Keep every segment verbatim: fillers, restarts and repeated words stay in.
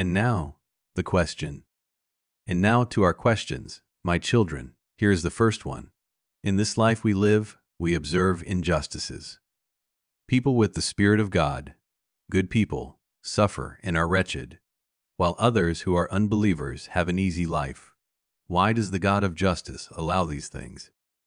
And now, the question. And now to our questions, my children. Here is the first one. In this life we live, we observe injustices. People with the Spirit of God, good people, suffer and are wretched, while others who are unbelievers have an easy life. Why does the God of justice allow these things?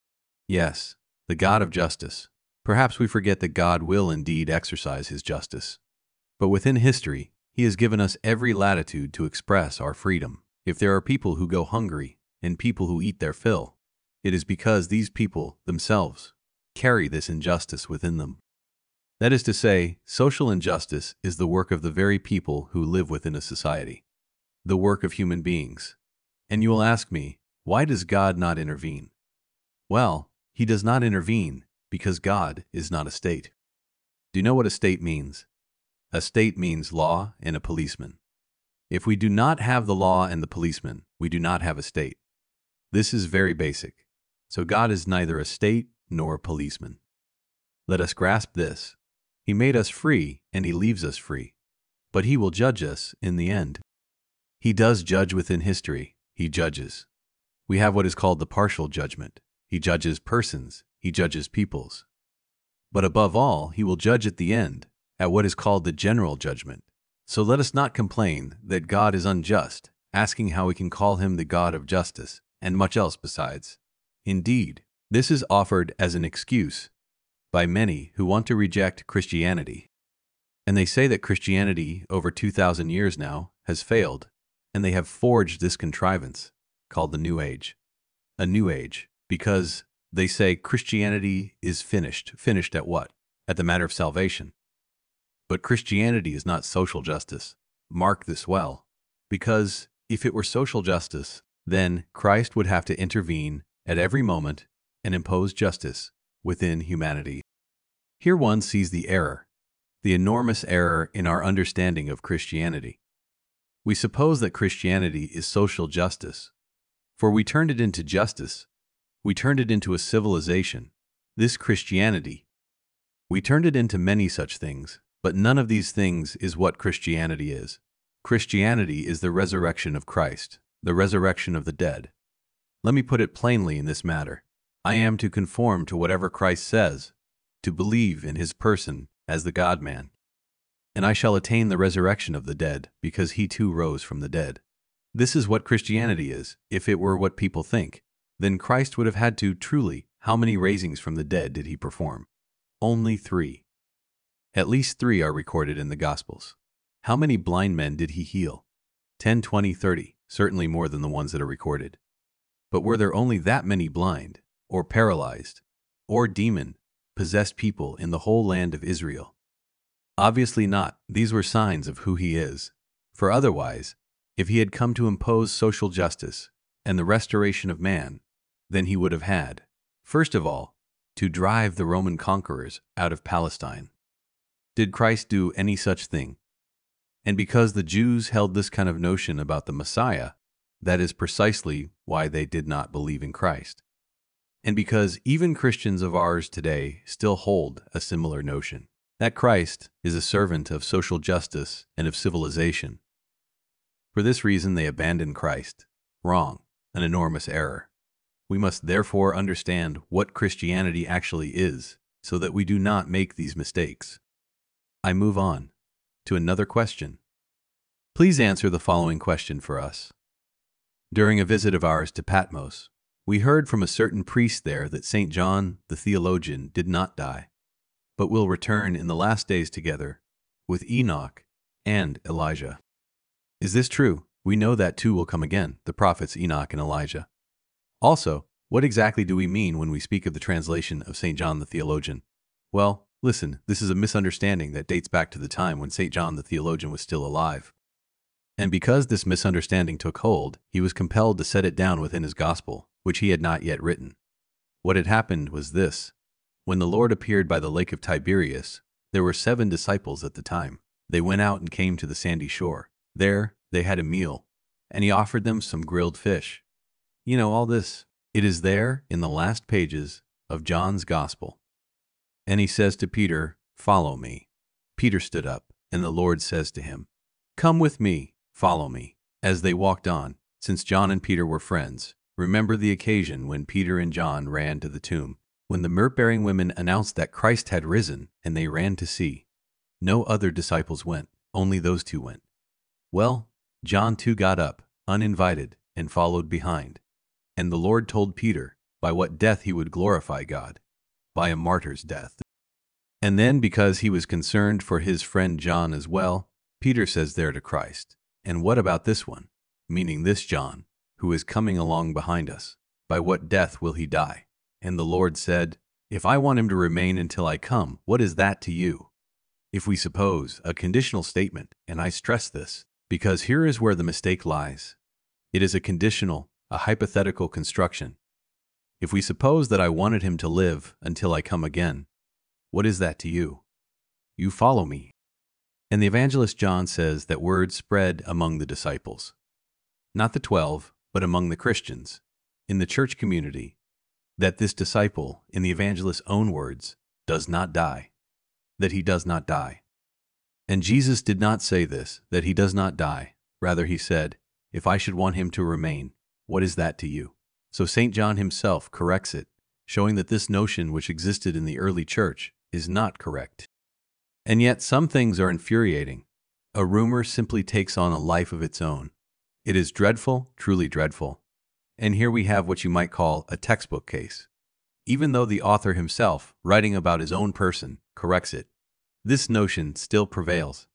Yes, the God of justice. Perhaps we forget that God will indeed exercise his justice. But within history, he has given us every latitude to express our freedom. If there are people who go hungry and people who eat their fill, it is because these people themselves carry this injustice within them. That is to say, social injustice is the work of the very people who live within a society, the work of human beings. And you will ask me, why does God not intervene? Well, he does not intervene because God is not a state. Do you know what a state means? A state means law and a policeman. If we do not have the law and the policeman, we do not have a state. This is very basic. So God is neither a state nor a policeman. Let us grasp this. He made us free and he leaves us free. But he will judge us in the end. He does judge within history. He judges. We have what is called the partial judgment. He judges persons. He judges peoples. But above all, he will judge at the end, at what is called the general judgment. So let us not complain that God is unjust, asking how we can call him the God of justice, and much else besides. Indeed, this is offered as an excuse by many who want to reject Christianity. And they say that Christianity, over two thousand years now, has failed, and they have forged this contrivance, called the New Age. A New Age, because they say Christianity is finished. Finished at what? At the matter of salvation. But Christianity is not social justice. Mark this well. Because if it were social justice, then Christ would have to intervene at every moment and impose justice within humanity. Here one sees the error, the enormous error in our understanding of Christianity. We suppose that Christianity is social justice, for we turned it into justice. We turned it into a civilization, this Christianity. We turned it into many such things, but none of these things is what Christianity is. Christianity is the resurrection of Christ, the resurrection of the dead. Let me put it plainly in this matter. I am to conform to whatever Christ says, to believe in his person as the God-man. And I shall attain the resurrection of the dead, because he too rose from the dead. This is what Christianity is. If it were what people think, then Christ would have had to truly. How many raisings from the dead did he perform? Only three. At least three are recorded in the Gospels. How many blind men did he heal? Ten, twenty, thirty, certainly more than the ones that are recorded. But were there only that many blind, or paralyzed, or demon-possessed people in the whole land of Israel? Obviously not. These were signs of who he is. For otherwise, if he had come to impose social justice and the restoration of man, then he would have had, first of all, to drive the Roman conquerors out of Palestine. Did Christ do any such thing? And because the Jews held this kind of notion about the Messiah, that is precisely why they did not believe in Christ. And because even Christians of ours today still hold a similar notion, that Christ is a servant of social justice and of civilization. For this reason they abandon Christ. Wrong, an enormous error. We must therefore understand what Christianity actually is, so that we do not make these mistakes. I move on to another question. Please answer the following question for us. During a visit of ours to Patmos, we heard from a certain priest there that Saint John the theologian did not die, but will return in the last days together with Enoch and Elijah. Is this true? We know that two will come again, the prophets Enoch and Elijah. Also, what exactly do we mean when we speak of the translation of Saint John the theologian? Well, listen, this is a misunderstanding that dates back to the time when Saint John the theologian was still alive. And because this misunderstanding took hold, he was compelled to set it down within his gospel, which he had not yet written. What had happened was this. When the Lord appeared by the lake of Tiberias, there were seven disciples at the time. They went out and came to the sandy shore. There, they had a meal, and he offered them some grilled fish. You know all this. It is there in the last pages of John's Gospel. And he says to Peter, "Follow me." Peter stood up, and the Lord says to him, "Come with me, Follow me. As they walked on, since John and Peter were friends, remember the occasion when Peter and John ran to the tomb, when the myrrh-bearing women announced that Christ had risen, and they ran to see. No other disciples went, only those two went. Well, John too got up, uninvited, and followed behind. And the Lord told Peter by what death he would glorify God, by a martyr's death. And then, because he was concerned for his friend John as well, Peter says there to Christ, "And what about this one?" Meaning this John, who is coming along behind us. "By what death will he die?" And the Lord said, "If I want him to remain until I come, what is that to you?" If we suppose a conditional statement, and I stress this, because here is where the mistake lies. It is a conditional, a hypothetical construction. If we suppose that I wanted him to live until I come again, what is that to you? You follow me. And the evangelist John says that word spread among the disciples. Not the twelve, but among the Christians, in the church community, that this disciple, in the evangelist's own words, does not die, that he does not die. And Jesus did not say this, that he does not die. Rather, he said, "If I should want him to remain, what is that to you?" So Saint John himself corrects it, showing that this notion which existed in the early church is not correct. And yet some things are infuriating. A rumor simply takes on a life of its own. It is dreadful, truly dreadful. And here we have what you might call a textbook case. Even though the author himself, writing about his own person, corrects it, this notion still prevails.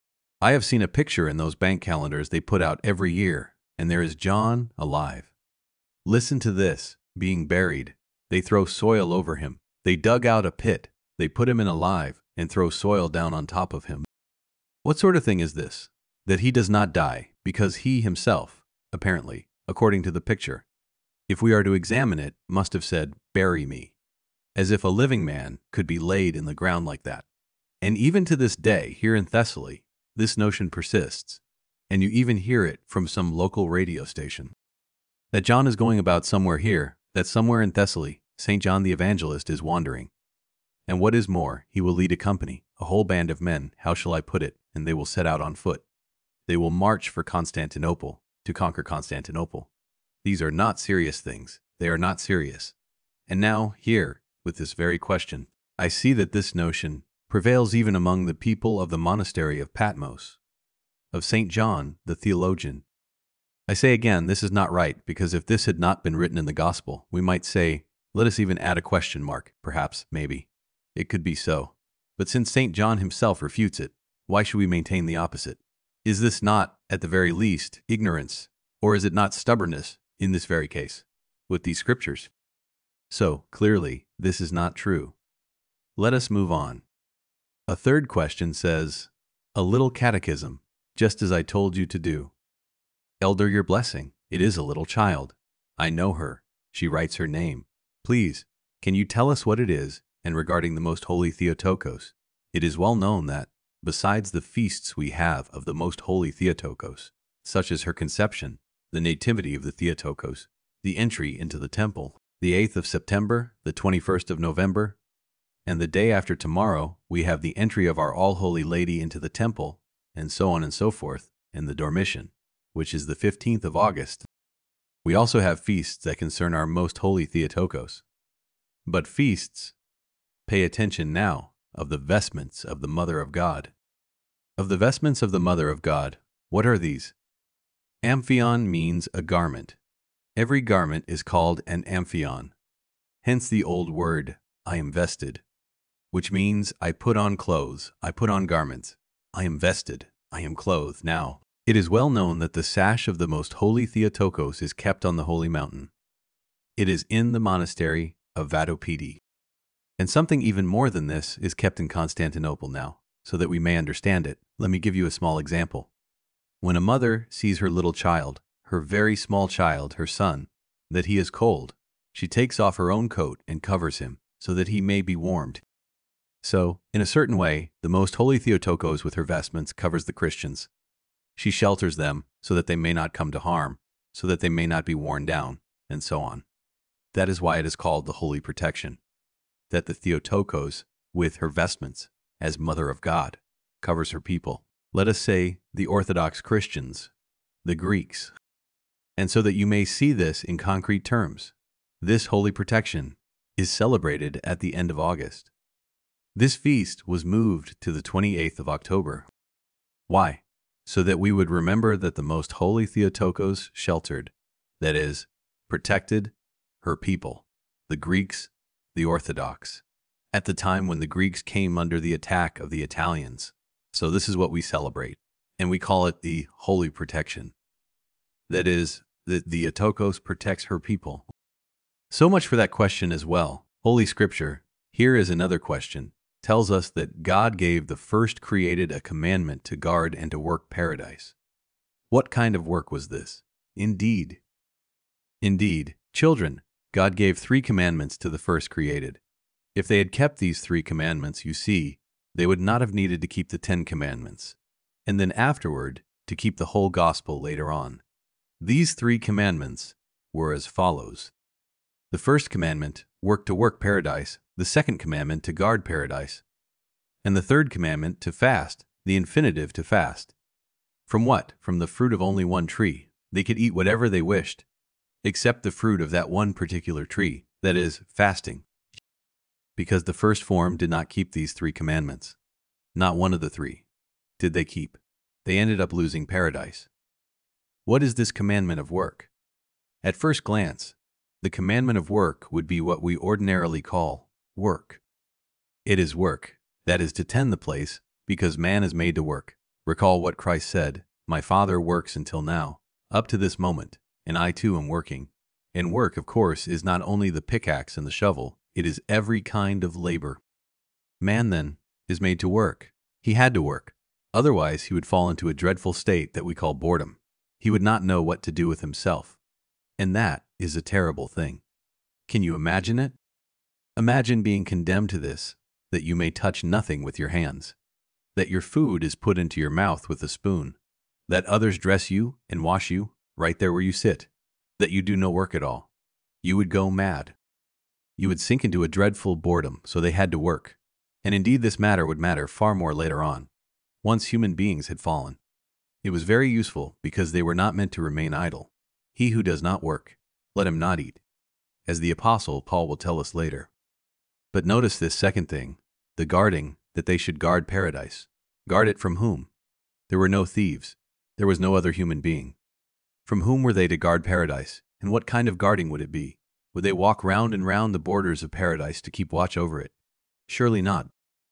I have seen a picture in those bank calendars they put out every year, and there is John alive. Listen to this, being buried. They throw soil over him. They dug out a pit. They put him in alive and throw soil down on top of him. What sort of thing is this? That he does not die, because he himself, apparently, according to the picture, if we are to examine it, must have said, "Bury me," as if a living man could be laid in the ground like that. And even to this day, here in Thessaly, this notion persists, and you even hear it from some local radio station. That John is going about somewhere here, that somewhere in Thessaly, Saint John the Evangelist is wandering. And what is more, he will lead a company, a whole band of men, how shall I put it, and they will set out on foot. They will march for Constantinople, to conquer Constantinople. These are not serious things. They are not serious. And now, here, with this very question, I see that this notion prevails even among the people of the monastery of Patmos, of Saint John, the theologian. I say again, this is not right, because if this had not been written in the Gospel, we might say, let us even add a question mark, perhaps, maybe. It could be so. But since Saint John himself refutes it, why should we maintain the opposite? Is this not, at the very least, ignorance, or is it not stubbornness, in this very case, with these scriptures? So, clearly, this is not true. Let us move on. A third question says, a little catechism, just as I told you to do. Elder, your blessing, it is a little child. I know her. She writes her name. Please, can you tell us what it is, and regarding the Most Holy Theotokos? It is well known that, besides the feasts we have of the Most Holy Theotokos, such as her conception, the nativity of the Theotokos, the entry into the temple, the eighth of September, the twenty-first of November, and the day after tomorrow, we have the entry of our All-Holy Lady into the temple, and so on and so forth, and the Dormition, which is the fifteenth of August. We also have feasts that concern our Most Holy Theotokos. But feasts, pay attention now, of the vestments of the Mother of God. Of the vestments of the Mother of God, what are these? Amphion means a garment. Every garment is called an amphion. Hence the old word, I am vested, which means I put on clothes, I put on garments. I am vested, I am clothed now. It is well known that the sash of the Most Holy Theotokos is kept on the Holy Mountain. It is in the monastery of Vatopedi. And something even more than this is kept in Constantinople now, so that we may understand it. Let me give you a small example. When a mother sees her little child, her very small child, her son, that he is cold, she takes off her own coat and covers him, so that he may be warmed. So, in a certain way, the Most Holy Theotokos with her vestments covers the Christians. She shelters them so that they may not come to harm, so that they may not be worn down, and so on. That is why it is called the Holy Protection, that the Theotokos, with her vestments, as Mother of God, covers her people. Let us say the Orthodox Christians, the Greeks. And so that you may see this in concrete terms, this holy protection is celebrated at the end of August. This feast was moved to the twenty-eighth of October. Why? So that we would remember that the most holy Theotokos sheltered, that is, protected, her people, the Greeks, the Orthodox, at the time when the Greeks came under the attack of the Italians. So this is what we celebrate, and we call it the holy protection. That is, that the Theotokos protects her people. So much for that question as well. Holy Scripture, here is another question, tells us that God gave the first created a commandment to guard and to work paradise. What kind of work was this? Indeed. Indeed, children, God gave three commandments to the first created. If they had kept these three commandments, you see, they would not have needed to keep the Ten Commandments, and then afterward to keep the whole gospel later on. These three commandments were as follows. The first commandment, work to work paradise, the second commandment to guard paradise, and the third commandment to fast, the infinitive to fast. From what? From the fruit of only one tree. They could eat whatever they wished, except the fruit of that one particular tree, that is, fasting. Because the first form did not keep these three commandments. Not one of the three did they keep. They ended up losing paradise. What is this commandment of work? At first glance, the commandment of work would be what we ordinarily call work. It is work, that is to tend the place, because man is made to work. Recall what Christ said, "My Father works until now, up to this moment, and I too am working." And work, of course, is not only the pickaxe and the shovel, it is every kind of labor. Man, then, is made to work. He had to work. Otherwise, he would fall into a dreadful state that we call boredom. He would not know what to do with himself. And that is a terrible thing. Can you imagine it? Imagine being condemned to this, that you may touch nothing with your hands, that your food is put into your mouth with a spoon, that others dress you and wash you right there where you sit, that you do no work at all. You would go mad. You would sink into a dreadful boredom, so they had to work. And indeed this matter would matter far more later on, once human beings had fallen. It was very useful because they were not meant to remain idle. He who does not work, let him not eat, as the Apostle Paul will tell us later. But notice this second thing, the guarding, that they should guard paradise. Guard it from whom? There were no thieves. There was no other human being. From whom were they to guard paradise, and what kind of guarding would it be? Would they walk round and round the borders of paradise to keep watch over it? Surely not.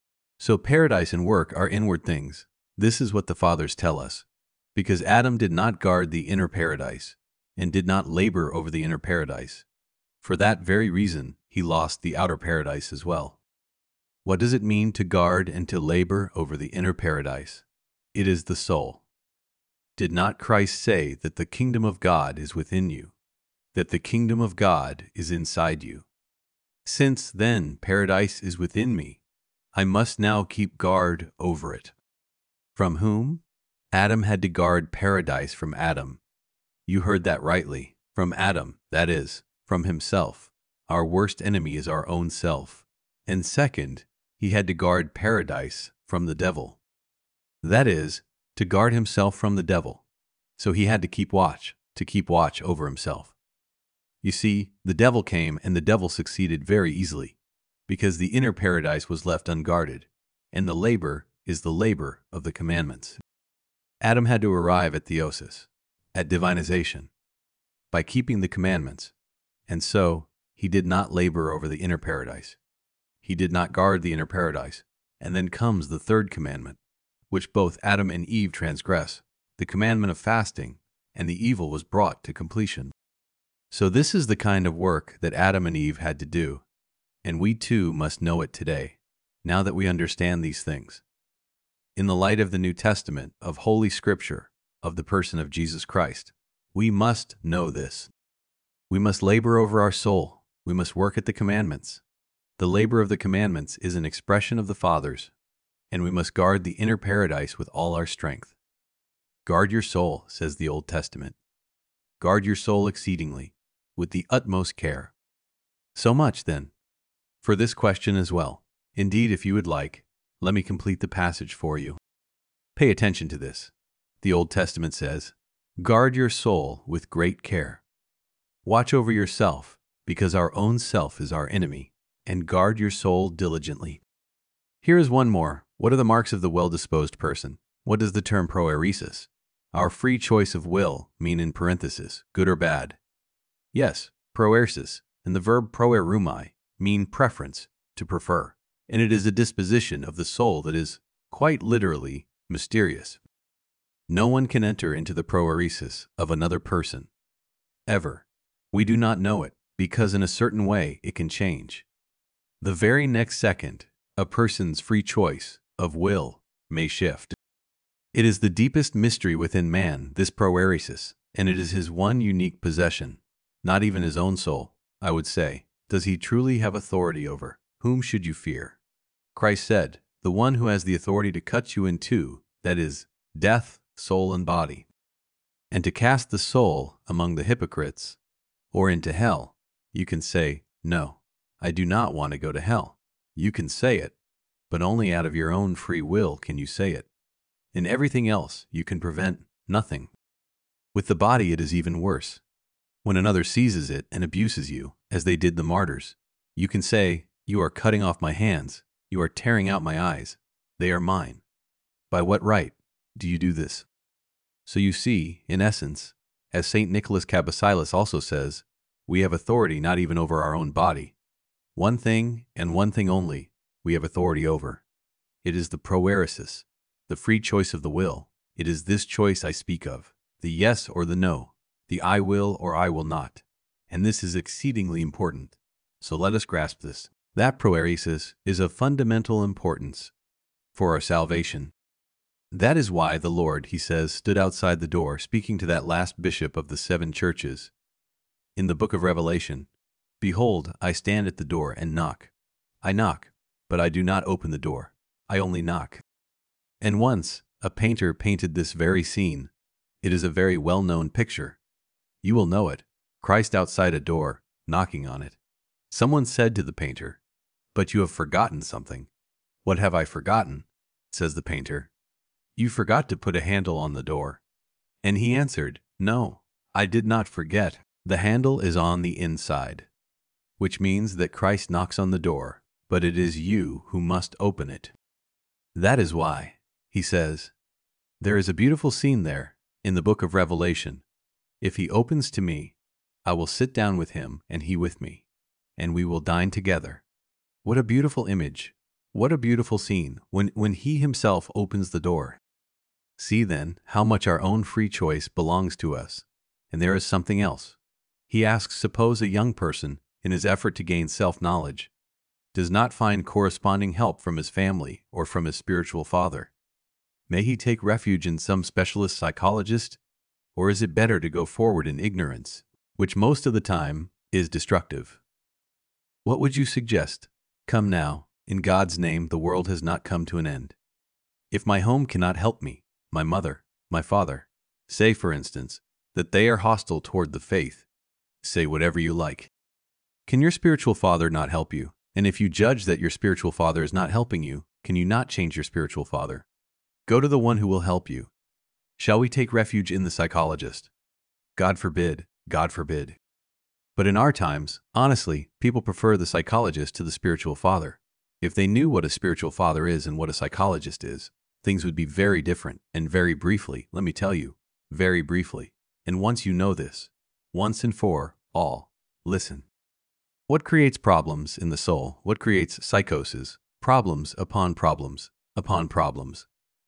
So paradise and work are inward things. This is what the fathers tell us. Because Adam did not guard the inner paradise, and did not labor over the inner paradise. For that very reason, he lost the outer paradise as well. What does it mean to guard and to labor over the inner paradise? It is the soul. Did not Christ say that the kingdom of God is within you, that the kingdom of God is inside you? Since, then, paradise is within me, I must now keep guard over it. From whom? Adam had to guard paradise from Adam. You heard that rightly. From Adam, that is, from himself. Our worst enemy is our own self. And second, he had to guard paradise from the devil. That is, to guard himself from the devil. So he had to keep watch, to keep watch over himself. You see, the devil came and the devil succeeded very easily, because the inner paradise was left unguarded, and the labor is the labor of the commandments. Adam had to arrive at theosis, at divinization, by keeping the commandments, and so he did not labor over the inner paradise. He did not guard the inner paradise, and then comes the third commandment, which both Adam and Eve transgress, the commandment of fasting, and the evil was brought to completion. So this is the kind of work that Adam and Eve had to do, and we too must know it today, now that we understand these things. In the light of the New Testament, of Holy Scripture, of the person of Jesus Christ, we must know this. We must labor over our soul. We must work at the commandments. The labor of the commandments is an expression of the fathers, and we must guard the inner paradise with all our strength. Guard your soul, says the Old Testament. Guard your soul exceedingly, with the utmost care. So much, then, for this question as well. Indeed, if you would like, let me complete the passage for you. Pay attention to this. The Old Testament says, "Guard your soul with great care." Watch over yourself, because our own self is our enemy, and guard your soul diligently. Here is one more. What are the marks of the well-disposed person? What does the term proeresis, our free choice of will, mean in parenthesis, good or bad? Yes, proeresis, and the verb proerumai, mean preference, to prefer, and it is a disposition of the soul that is, quite literally, mysterious. No one can enter into the proeresis of another person, ever. We do not know it, because in a certain way it can change. The very next second, a person's free choice of will may shift. It is the deepest mystery within man, this proeresis, and it is his one unique possession. Not even his own soul, I would say, does he truly have authority over. Whom should you fear? Christ said, "The one who has the authority to cut you in two, that is, death, soul and body, and to cast the soul among the hypocrites, or into hell." You can say, "No, I do not want to go to hell." You can say it, but only out of your own free will can you say it. In everything else, you can prevent nothing. With the body, it is even worse. When another seizes it and abuses you, as they did the martyrs, you can say, "You are cutting off my hands. You are tearing out my eyes. They are mine." By what right do you do this? So you see, in essence, as Saint Nicholas Cabasilas also says, we have authority not even over our own body. One thing, and one thing only, we have authority over. It is the proeresis, the free choice of the will. It is this choice I speak of, the yes or the no, the I will or I will not. And this is exceedingly important. So let us grasp this. That proeresis is of fundamental importance for our salvation. That is why the Lord, he says, stood outside the door speaking to that last bishop of the seven churches. In the book of Revelation, "Behold, I stand at the door and knock. I knock, but I do not open the door. I only knock." And once, a painter painted this very scene. It is a very well-known picture. You will know it. Christ outside a door, knocking on it. Someone said to the painter, "But you have forgotten something." "What have I forgotten?" says the painter. "You forgot to put a handle on the door." And he answered, "No, I did not forget. The handle is on the inside." Which means that Christ knocks on the door, but it is you who must open it. That is why, he says, there is a beautiful scene there, in the book of Revelation. "If he opens to me, I will sit down with him and he with me, and we will dine together." What a beautiful image. What a beautiful scene, when, when he himself opens the door. See then, how much our own free choice belongs to us. And there is something else. He asks, suppose a young person, in his effort to gain self-knowledge, does not find corresponding help from his family or from his spiritual father. May he take refuge in some specialist psychologist? Or is it better to go forward in ignorance, which most of the time is destructive? What would you suggest? Come now, in God's name, the world has not come to an end. If my home cannot help me, my mother, my father, say, for instance, that they are hostile toward the faith. Say whatever you like. Can your spiritual father not help you? And if you judge that your spiritual father is not helping you, can you not change your spiritual father? Go to the one who will help you. Shall we take refuge in the psychologist? God forbid, God forbid. But in our times, honestly, people prefer the psychologist to the spiritual father. If they knew what a spiritual father is and what a psychologist is, things would be very different, and very briefly, let me tell you, very briefly. And once you know this, once and for all, listen. What creates problems in the soul? What creates psychosis? Problems upon problems upon problems.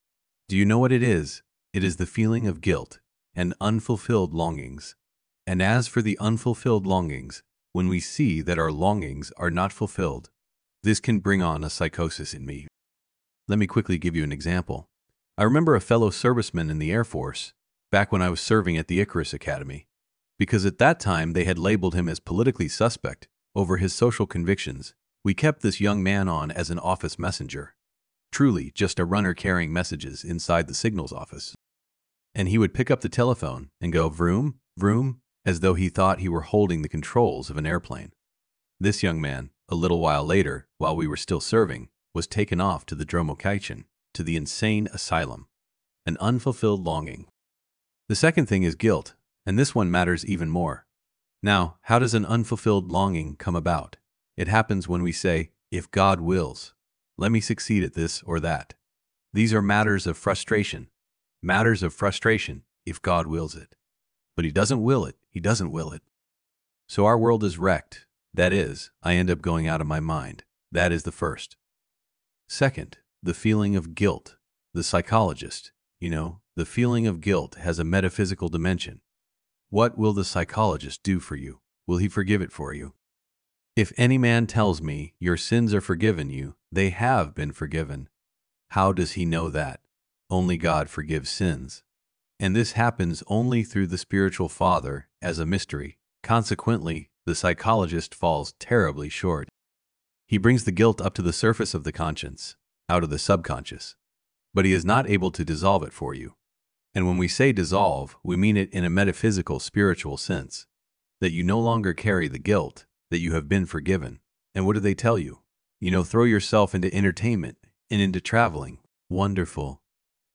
Do you know what it is? It is the feeling of guilt and unfulfilled longings. And as for the unfulfilled longings, when we see that our longings are not fulfilled, this can bring on a psychosis in me. Let me quickly give you an example. I remember a fellow serviceman in the Air Force, back when I was serving at the Icarus Academy, because at that time they had labeled him as politically suspect over his social convictions. We kept this young man on as an office messenger. Truly, just a runner carrying messages inside the signals office. And he would pick up the telephone and go vroom, vroom, as though he thought he were holding the controls of an airplane. This young man, a little while later, while we were still serving, was taken off to the Dromokaichen, to the insane asylum. an unfulfilled longing. The second thing is guilt, and this one matters even more. Now, how does an unfulfilled longing come about? It happens when we say, if God wills, let me succeed at this or that. These are matters of frustration. Matters of frustration, if God wills it. But he doesn't will it, he doesn't will it. So our world is wrecked. That is, I end up going out of my mind. That is the first. Second, the feeling of guilt. The psychologist, you know, the feeling of guilt has a metaphysical dimension. What will the psychologist do for you? Will he forgive it for you? If any man tells me, your sins are forgiven you, they have been forgiven. How does he know that? Only God forgives sins. And this happens only through the spiritual Father as a mystery. Consequently, the psychologist falls terribly short. He brings the guilt up to the surface of the conscience, out of the subconscious. But he is not able to dissolve it for you. And when we say dissolve, we mean it in a metaphysical, spiritual sense. That you no longer carry the guilt, that you have been forgiven. And what do they tell you? You know, throw yourself into entertainment and into traveling. Wonderful.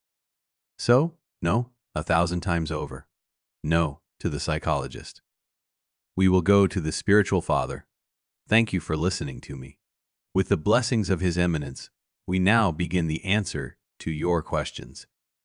So, no, a thousand times over. No, to the psychologist. We will go to the spiritual Father. Thank you for listening to me. With the blessings of His Eminence, we now begin the answer to your questions.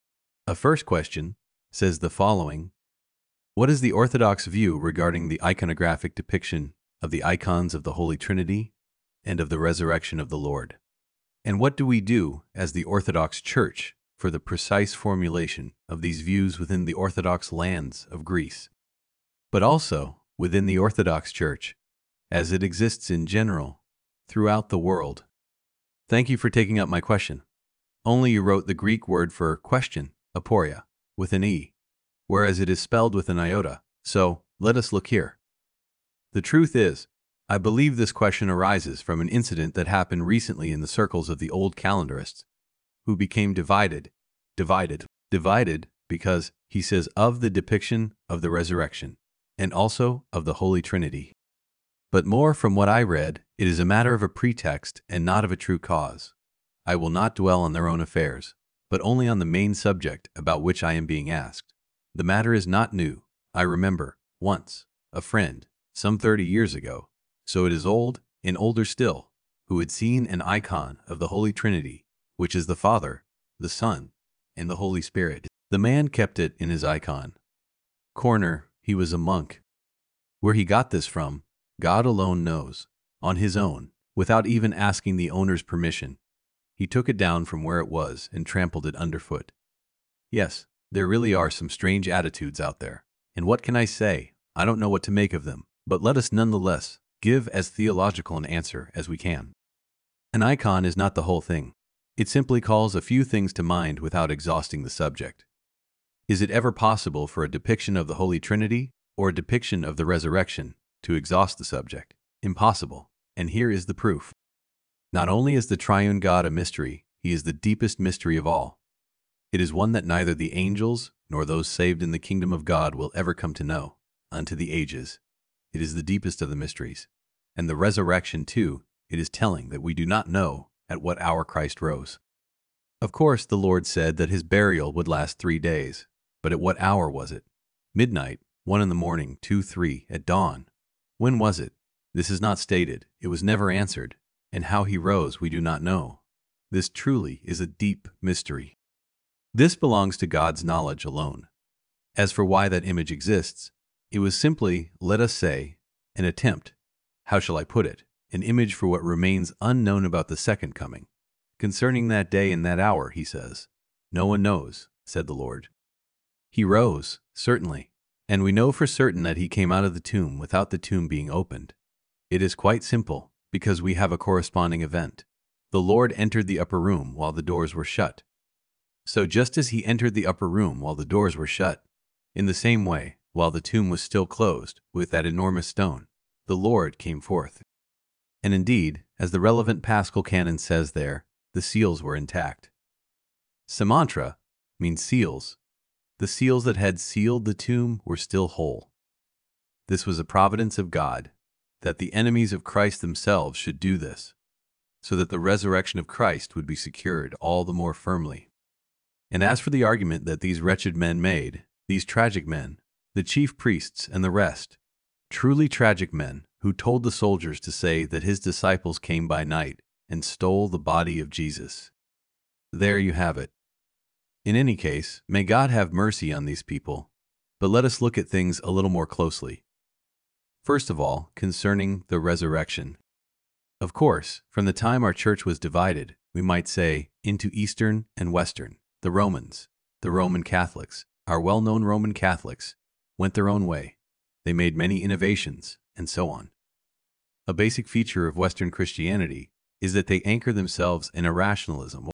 A first question says the following: what is the Orthodox view regarding the iconographic depiction of the icons of the Holy Trinity and of the resurrection of the Lord? And what do we do as the Orthodox Church for the precise formulation of these views within the Orthodox lands of Greece, but also within the Orthodox Church as it exists in general throughout the world? Thank you for taking up my question. Only you wrote the Greek word for question, aporia, with an E, whereas it is spelled with an iota. So, let us look here. The truth is, I believe this question arises from an incident that happened recently in the circles of the old calendarists, who became divided, divided, divided because, he says, of the depiction of the resurrection, and also of the Holy Trinity. But more from what I read, it is a matter of a pretext and not of a true cause. I will not dwell on their own affairs, but only on the main subject about which I am being asked. The matter is not new. I remember, once, a friend, some thirty years ago, so it is old, and older still, who had seen an icon of the Holy Trinity, which is the Father, the Son, and the Holy Spirit. The man kept it in his icon corner. He was a monk. Where he got this from, God alone knows. On his own, without even asking the owner's permission, he took it down from where it was and trampled it underfoot. Yes, there really are some strange attitudes out there. And what can I say? I don't know what to make of them, but let us nonetheless give as theological an answer as we can. An icon is not the whole thing. It simply calls a few things to mind without exhausting the subject. Is it ever possible for a depiction of the Holy Trinity or a depiction of the resurrection to exhaust the subject? Impossible. And here is the proof. Not only is the triune God a mystery, he is the deepest mystery of all. It is one that neither the angels nor those saved in the kingdom of God will ever come to know, unto the ages. It is the deepest of the mysteries. And the resurrection, too, it is telling that we do not know at what hour Christ rose. Of course, the Lord said that his burial would last three days. But at what hour was it? Midnight, one in the morning, two, three, at dawn. When was it? This is not stated. It was never answered. And how he rose we do not know. This truly is a deep mystery. This belongs to God's knowledge alone. As for why that image exists, it was simply, let us say, an attempt, how shall I put it, an image for what remains unknown about the second coming. Concerning that day and that hour, he says, no one knows, said the Lord. He rose, certainly, and we know for certain that he came out of the tomb without the tomb being opened. It is quite simple, because we have a corresponding event. The Lord entered the upper room while the doors were shut. So just as he entered the upper room while the doors were shut, in the same way, while the tomb was still closed with that enormous stone, the Lord came forth. And indeed, as the relevant Paschal canon says there, the seals were intact. Semantra means seals. The seals that had sealed the tomb were still whole. This was a providence of God, that the enemies of Christ themselves should do this, so that the resurrection of Christ would be secured all the more firmly. And as for the argument that these wretched men made, these tragic men, the chief priests and the rest, truly tragic men, who told the soldiers to say that his disciples came by night and stole the body of Jesus. There you have it. In any case, may God have mercy on these people, but let us look at things a little more closely. First of all, concerning the resurrection. Of course, from the time our church was divided, we might say, into Eastern and Western, the Romans, the Roman Catholics, our well-known Roman Catholics, went their own way. They made many innovations, and so on. A basic feature of Western Christianity is that they anchor themselves in irrationalism.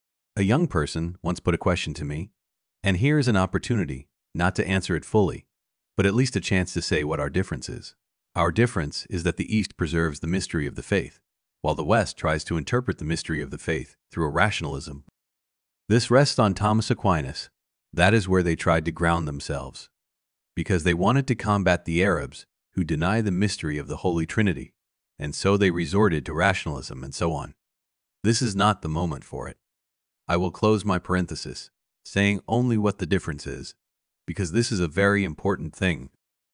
A young person once put a question to me, and here is an opportunity, not to answer it fully, but at least a chance to say what our difference is. Our difference is that the East preserves the mystery of the faith, while the West tries to interpret the mystery of the faith through a rationalism. This rests on Thomas Aquinas. That is where they tried to ground themselves, because they wanted to combat the Arabs who deny the mystery of the Holy Trinity, and so they resorted to rationalism and so on. This is not the moment for it. I will close my parenthesis, saying only what the difference is, because this is a very important thing.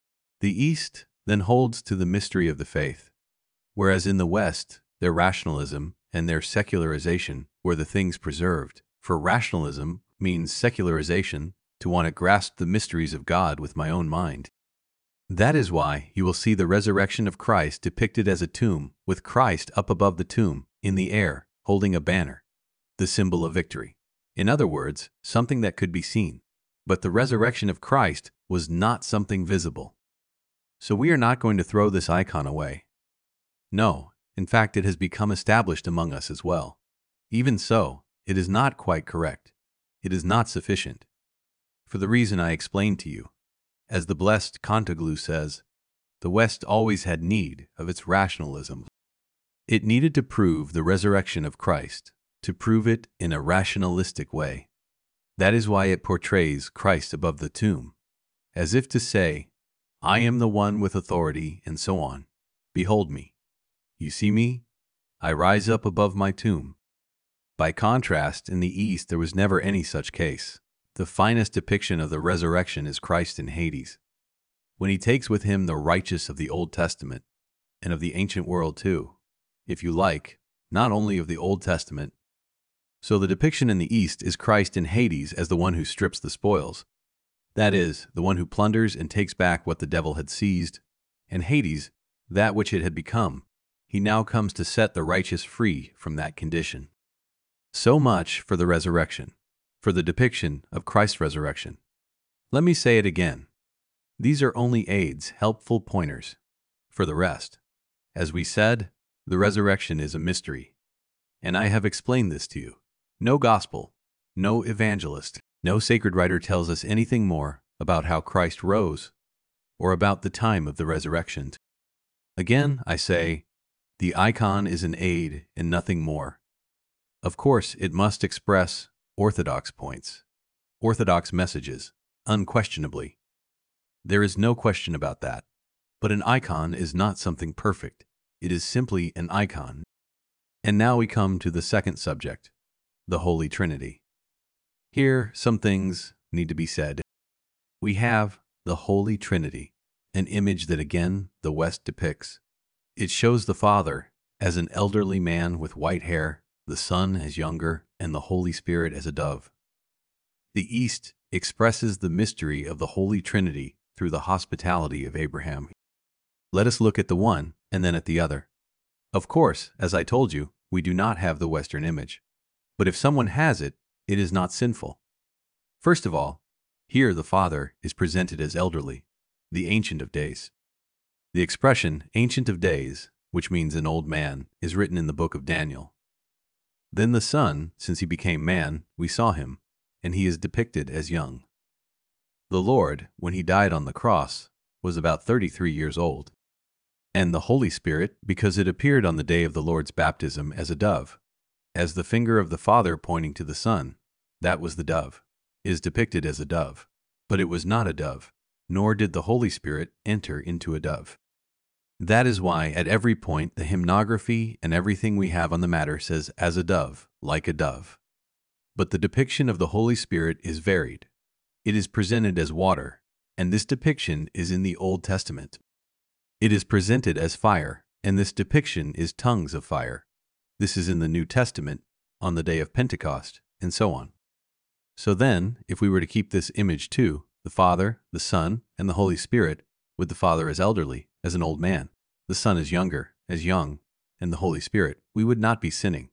The East then holds to the mystery of the faith, whereas in the West, their rationalism and their secularization were the things preserved. For rationalism means secularization, to want to grasp the mysteries of God with my own mind. That is why you will see the resurrection of Christ depicted as a tomb, with Christ up above the tomb, in the air, holding a banner, the symbol of victory. In other words, something that could be seen. But the resurrection of Christ was not something visible. So we are not going to throw this icon away. No, in fact it has become established among us as well. Even so, it is not quite correct. It is not sufficient. For the reason I explained to you. As the blessed Cantaglu says, the West always had need of its rationalism. It needed to prove the resurrection of Christ, to prove it in a rationalistic way. That is why it portrays Christ above the tomb, as if to say, I am the one with authority, and so on. Behold me. You see me? I rise up above my tomb. By contrast, in the East there was never any such case. The finest depiction of the resurrection is Christ in Hades, when he takes with him the righteous of the Old Testament, and of the ancient world too, if you like, not only of the Old Testament. So the depiction in the East is Christ in Hades as the one who strips the spoils. That is, the one who plunders and takes back what the devil had seized, and Hades, that which it had become. He now comes to set the righteous free from that condition. So much for the resurrection, for the depiction of Christ's resurrection. Let me say it again. These are only aids, helpful pointers. For the rest, as we said, the resurrection is a mystery. And I have explained this to you. No gospel, no evangelist, no sacred writer tells us anything more about how Christ rose or about the time of the resurrection. Again, I say, the icon is an aid and nothing more. Of course, it must express orthodox points, orthodox messages, unquestionably. There is no question about that. But an icon is not something perfect. It is simply an icon. And now we come to the second subject, the Holy Trinity. Here, some things need to be said. We have the Holy Trinity, an image that again the West depicts. It shows the Father as an elderly man with white hair, the Son as younger, and the Holy Spirit as a dove. The East expresses the mystery of the Holy Trinity through the hospitality of Abraham. Let us look at the one and then at the other. Of course, as I told you, we do not have the Western image. But if someone has it, it is not sinful. First of all, here the Father is presented as elderly, the Ancient of Days. The expression Ancient of Days, which means an old man, is written in the book of Daniel. Then the Son, since he became man, we saw him, and he is depicted as young. The Lord, when he died on the cross, was about thirty-three years old. And the Holy Spirit, because it appeared on the day of the Lord's baptism as a dove, as the finger of the Father pointing to the Son, that was the dove, is depicted as a dove. But it was not a dove, nor did the Holy Spirit enter into a dove. That is why at every point the hymnography and everything we have on the matter says as a dove, like a dove. But the depiction of the Holy Spirit is varied. It is presented as water, and this depiction is in the Old Testament. It is presented as fire, and this depiction is tongues of fire. This is in the New Testament, on the day of Pentecost, and so on. So then, if we were to keep this image too, the Father, the Son, and the Holy Spirit, with the Father as elderly, as an old man, the Son as younger, as young, and the Holy Spirit, we would not be sinning.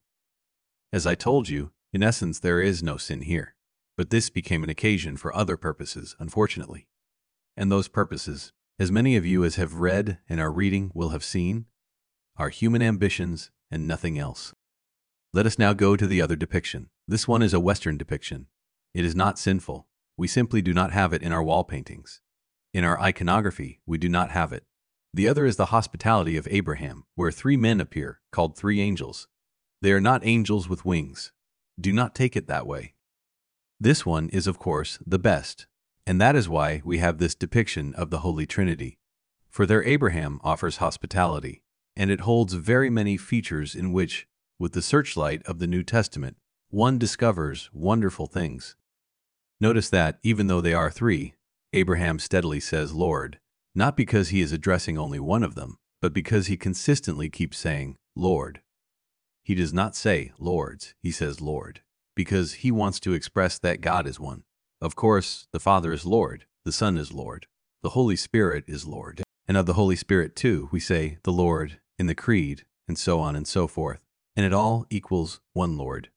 As I told you, in essence there is no sin here, but this became an occasion for other purposes, unfortunately. And those purposes, as many of you as have read and are reading will have seen, are human ambitions and nothing else. Let us now go to the other depiction. This one is a Western depiction. It is not sinful. We simply do not have it in our wall paintings. In our iconography, we do not have it. The other is the hospitality of Abraham, where three men appear, called three angels. They are not angels with wings. Do not take it that way. This one is, of course, the best, and that is why we have this depiction of the Holy Trinity. For there Abraham offers hospitality, and it holds very many features in which, with the searchlight of the New Testament, one discovers wonderful things. Notice that, even though they are three, Abraham steadily says Lord, not because he is addressing only one of them, but because he consistently keeps saying Lord. He does not say Lords, he says Lord, because he wants to express that God is one. Of course, the Father is Lord, the Son is Lord, the Holy Spirit is Lord, and of the Holy Spirit too, we say the Lord in the Creed, and so on and so forth, and it all equals one Lord.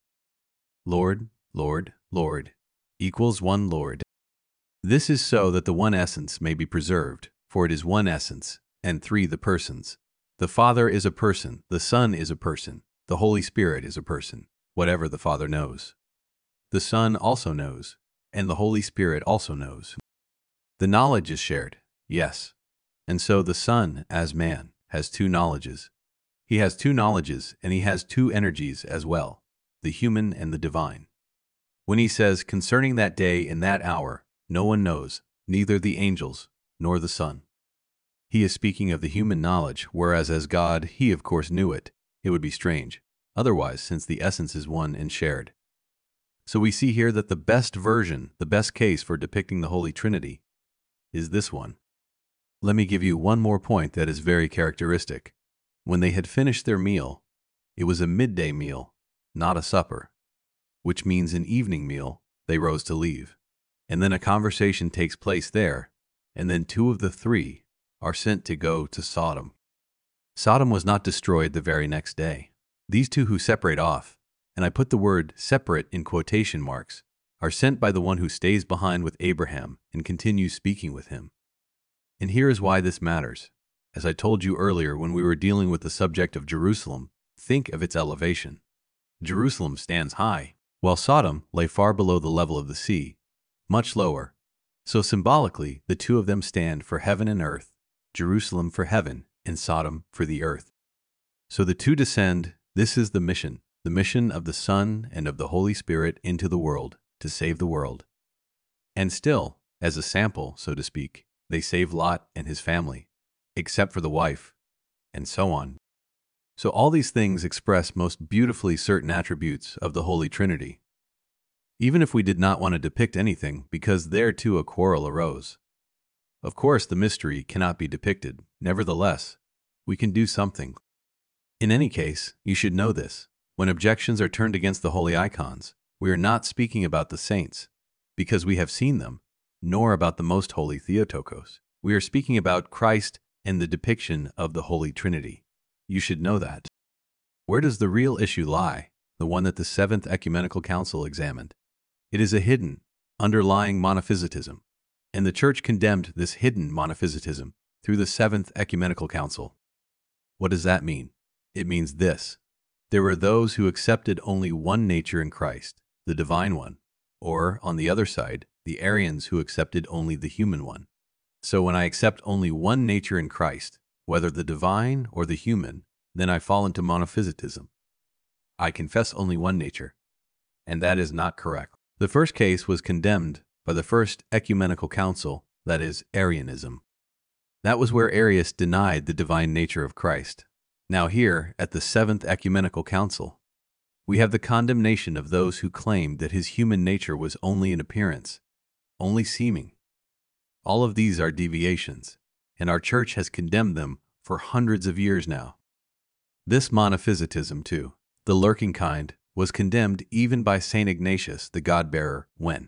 Lord, Lord, Lord, equals one Lord. This is so that the one essence may be preserved, for it is one essence, and three the persons. The Father is a person, the Son is a person, the Holy Spirit is a person, whatever the Father knows. The Son also knows, and the Holy Spirit also knows. The knowledge is shared, yes. And so the Son, as man, has two knowledges. He has two knowledges, and he has two energies as well, the human and the divine. When he says, concerning that day and that hour, no one knows, neither the angels nor the Son. He is speaking of the human knowledge, whereas as God, he of course knew it. It would be strange, otherwise, since the essence is one and shared. So we see here that the best version, the best case for depicting the Holy Trinity, is this one. Let me give you one more point that is very characteristic. When they had finished their meal, it was a midday meal, not a supper, which means an evening meal, they rose to leave. And then a conversation takes place there, and then two of the three are sent to go to Sodom. Sodom was not destroyed the very next day. These two who separate off, and I put the word separate in quotation marks, are sent by the one who stays behind with Abraham and continues speaking with him. And here is why this matters. As I told you earlier when we were dealing with the subject of Jerusalem, think of its elevation. Jerusalem stands high, while Sodom lay far below the level of the sea, much lower. So symbolically, the two of them stand for heaven and earth, Jerusalem for heaven, and Sodom for the earth. So the two descend. This is the mission, the mission of the Son and of the Holy Spirit into the world, to save the world. And still, as a sample, so to speak, they save Lot and his family, except for the wife, and so on. So all these things express most beautifully certain attributes of the Holy Trinity. Even if we did not want to depict anything, because there too a quarrel arose. Of course, the mystery cannot be depicted. Nevertheless, we can do something. In any case, you should know this. When objections are turned against the holy icons, we are not speaking about the saints, because we have seen them, nor about the most holy Theotokos. We are speaking about Christ and the depiction of the Holy Trinity. You should know that. Where does the real issue lie, the one that the Seventh Ecumenical Council examined? It is a hidden, underlying monophysitism, and the Church condemned this hidden monophysitism through the Seventh Ecumenical Council. What does that mean? It means this. There were those who accepted only one nature in Christ, the divine one, or, on the other side, the Arians who accepted only the human one. So when I accept only one nature in Christ, whether the divine or the human, then I fall into monophysitism. I confess only one nature, and that is not correct. The first case was condemned by the First Ecumenical Council, that is, Arianism. That was where Arius denied the divine nature of Christ. Now here, at the Seventh Ecumenical Council, We have the condemnation of those who claimed that his human nature was only an appearance, only seeming. All of these are deviations, and our church has condemned them for hundreds of years now. This monophysitism, too, the lurking kind, was condemned even by Saint Ignatius the God-bearer when,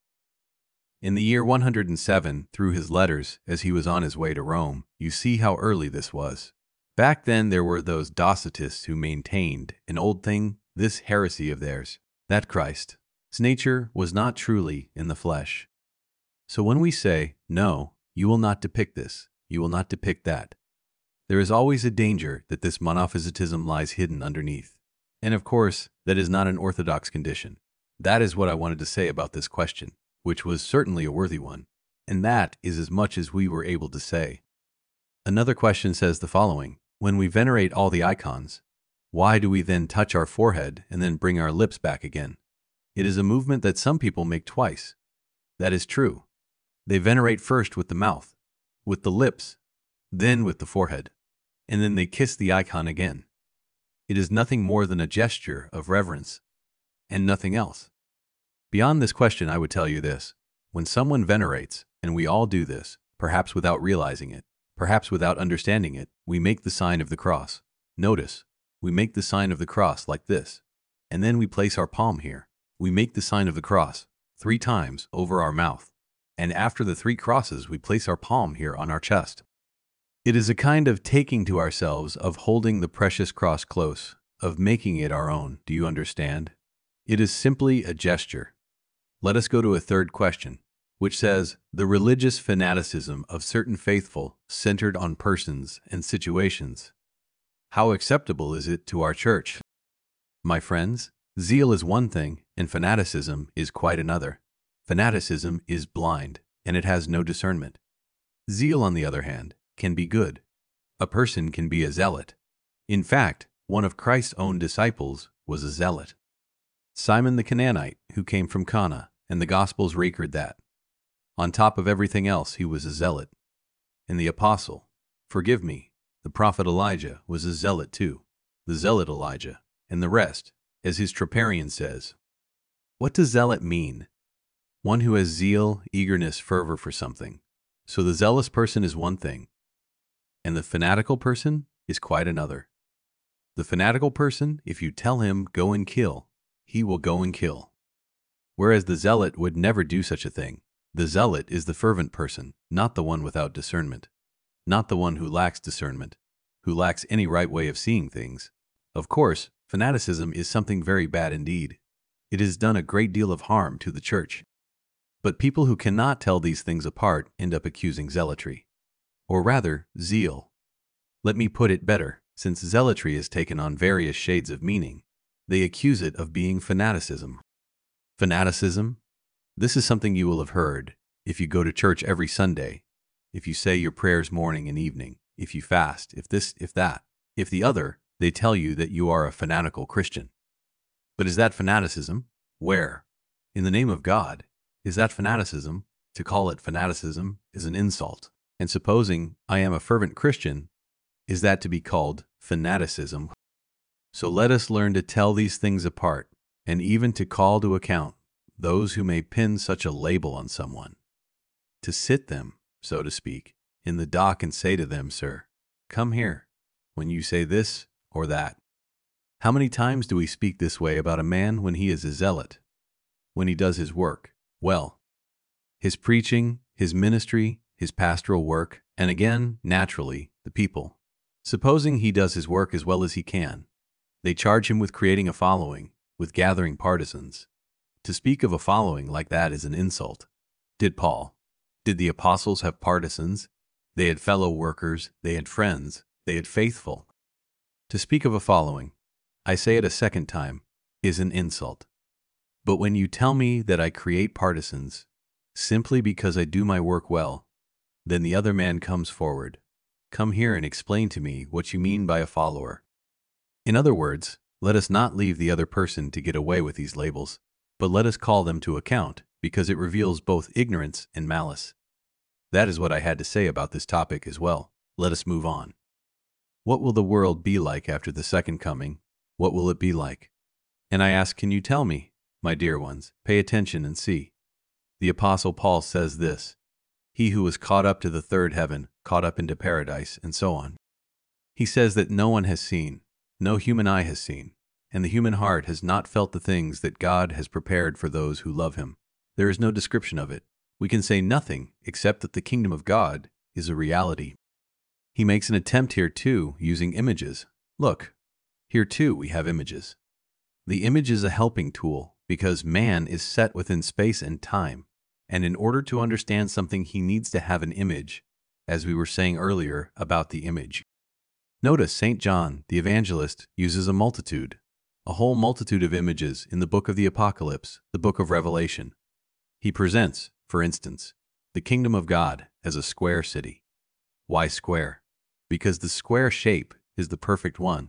in the year one hundred seven, through his letters as he was on his way to Rome, you see how early this was. Back then there were those Docetists who maintained an old thing, this heresy of theirs, that Christ's nature was not truly in the flesh. So when we say, no, you will not depict this, you will not depict that, there is always a danger that this monophysitism lies hidden underneath. And of course, that is not an orthodox condition. That is what I wanted to say about this question, which was certainly a worthy one, and that is as much as we were able to say. Another question says the following: when we venerate all the icons, why do we then touch our forehead and then bring our lips back again? It is a movement that some people make twice. That is true. They venerate first with the mouth, with the lips, then with the forehead, and then they kiss the icon again. It is nothing more than a gesture of reverence, and nothing else. Beyond this question, I would tell you this. When someone venerates, and we all do this, perhaps without realizing it, perhaps without understanding it, we make the sign of the cross. Notice, we make the sign of the cross like this, and then we place our palm here. We make the sign of the cross three times over our mouth, and after the three crosses, we place our palm here on our chest. It is a kind of taking to ourselves, of holding the precious cross close, of making it our own. Do you understand? It is simply a gesture. Let us go to a third question, which says, the religious fanaticism of certain faithful centered on persons and situations. How acceptable is it to our church? My friends, zeal is one thing, and fanaticism is quite another. Fanaticism is blind, and it has no discernment. Zeal, on the other hand, can be good. A person can be a zealot. In fact, one of Christ's own disciples was a zealot. Simon the Canaanite, who came from Cana, and the Gospels record that. On top of everything else, he was a zealot. And the apostle, forgive me, the prophet Elijah was a zealot too, the zealot Elijah, and the rest, as his Troparion says. What does zealot mean? One who has zeal, eagerness, fervor for something. So the zealous person is one thing, and the fanatical person is quite another. The fanatical person, if you tell him, go and kill, he will go and kill. Whereas the zealot would never do such a thing. The zealot is the fervent person, not the one without discernment, not the one who lacks discernment, who lacks any right way of seeing things. Of course, fanaticism is something very bad indeed. It has done a great deal of harm to the church. But people who cannot tell these things apart end up accusing zealotry, or rather, zeal. Let me put it better, since zealotry has taken on various shades of meaning. They accuse it of being fanaticism. Fanaticism? This is something you will have heard if you go to church every Sunday, if you say your prayers morning and evening, if you fast, if this, if that, if the other. They tell you that you are a fanatical Christian. But is that fanaticism? Where? In the name of God, is that fanaticism? To call it fanaticism is an insult. And supposing I am a fervent Christian, is that to be called fanaticism? So let us learn to tell these things apart, and even to call to account those who may pin such a label on someone. To sit them, so to speak, in the dock and say to them, sir, come here, when you say this or that. How many times do we speak this way about a man when he is a zealot, when he does his work well? His preaching, his ministry, his pastoral work, and again, naturally, the people. Supposing he does his work as well as he can, they charge him with creating a following, with gathering partisans. To speak of a following like that is an insult. Did Paul, did the apostles have partisans? They had fellow workers, they had friends, they had faithful. To speak of a following, I say it a second time, is an insult. But when you tell me that I create partisans simply because I do my work well, then the other man comes forward. Come here and explain to me what you mean by a follower. In other words, let us not leave the other person to get away with these labels, but let us call them to account, because it reveals both ignorance and malice. That is what I had to say about this topic as well. Let us move on. What will the world be like after the second coming? What will it be like? And I ask, can you tell me? My dear ones, pay attention and see. The Apostle Paul says this: he who was caught up to the third heaven, caught up into paradise, and so on. He says that no one has seen, no human eye has seen, and the human heart has not felt the things that God has prepared for those who love him. There is no description of it. We can say nothing except that the kingdom of God is a reality. He makes an attempt here too, using images. Look, here too we have images. The image is a helping tool because man is set within space and time, and in order to understand something he needs to have an image, as we were saying earlier about the image. Notice Saint John, the evangelist, uses a multitude, a whole multitude of images in the book of the Apocalypse, the book of Revelation. He presents, for instance, the kingdom of God as a square city. Why square? Because the square shape is the perfect one.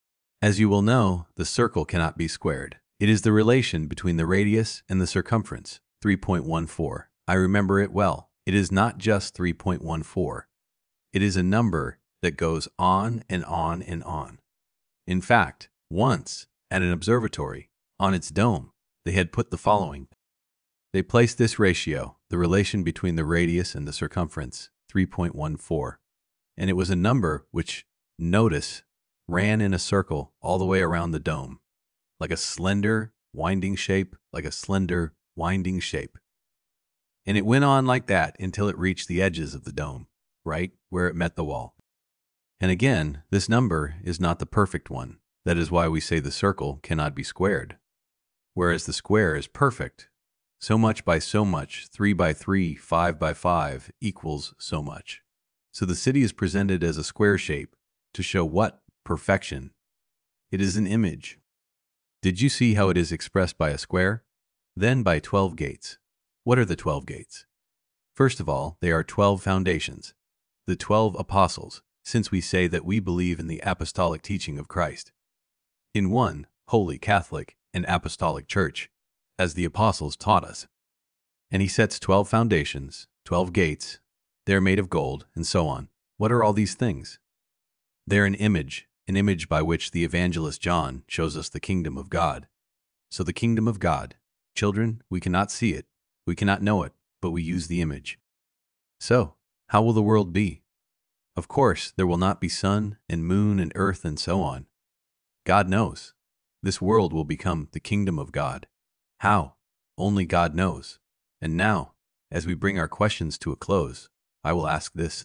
As you will know, the circle cannot be squared. It is the relation between the radius and the circumference, three point one four. I remember it well. It is not just three point one four. It is a number that goes on and on and on. In fact, once, at an observatory, on its dome, they had put the following. They placed this ratio, the relation between the radius and the circumference, three point one four, and it was a number which, notice, ran in a circle all the way around the dome, like a slender, winding shape, like a slender, winding shape. And it went on like that until it reached the edges of the dome, right where it met the wall. And again, this number is not the perfect one. That is why we say the circle cannot be squared. Whereas the square is perfect. So much by so much, three by three, five by five, equals so much. So the city is presented as a square shape to show what? Perfection. It is an image. Did you see how it is expressed by a square? Then by twelve gates. What are the twelve gates? First of all, they are twelve foundations. The twelve apostles, since we say that we believe in the apostolic teaching of Christ. In one, holy Catholic and apostolic church, as the apostles taught us. And he sets twelve foundations, twelve gates, they are made of gold, and so on. What are all these things? They're an image, an image by which the evangelist John shows us the kingdom of God. So the kingdom of God, children, we cannot see it, we cannot know it, but we use the image. So, how will the world be? Of course, there will not be sun and moon and earth and so on. God knows. This world will become the kingdom of God. How? Only God knows. And now, as we bring our questions to a close, I will ask this.